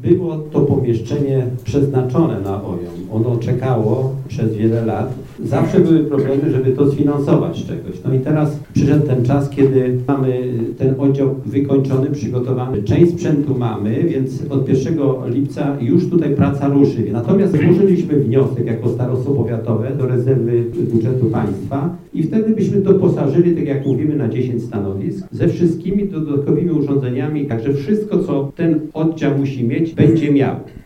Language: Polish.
Było to pomieszczenie przeznaczone na OIOM. Ono czekało przez wiele lat. Zawsze były problemy, żeby to sfinansować z czegoś. No i teraz przyszedł ten czas, kiedy mamy ten oddział wykończony, przygotowany. Część sprzętu mamy, więc od 1 lipca już tutaj praca ruszy. Natomiast złożyliśmy wniosek jako starostwo powiatowe do rezerwy budżetu państwa i wtedy byśmy doposażyli, tak jak mówimy, na 10 stanowisk ze wszystkimi dodatkowymi urządzeniami, także wszystko, co ten oddział musi mieć, będzie miał.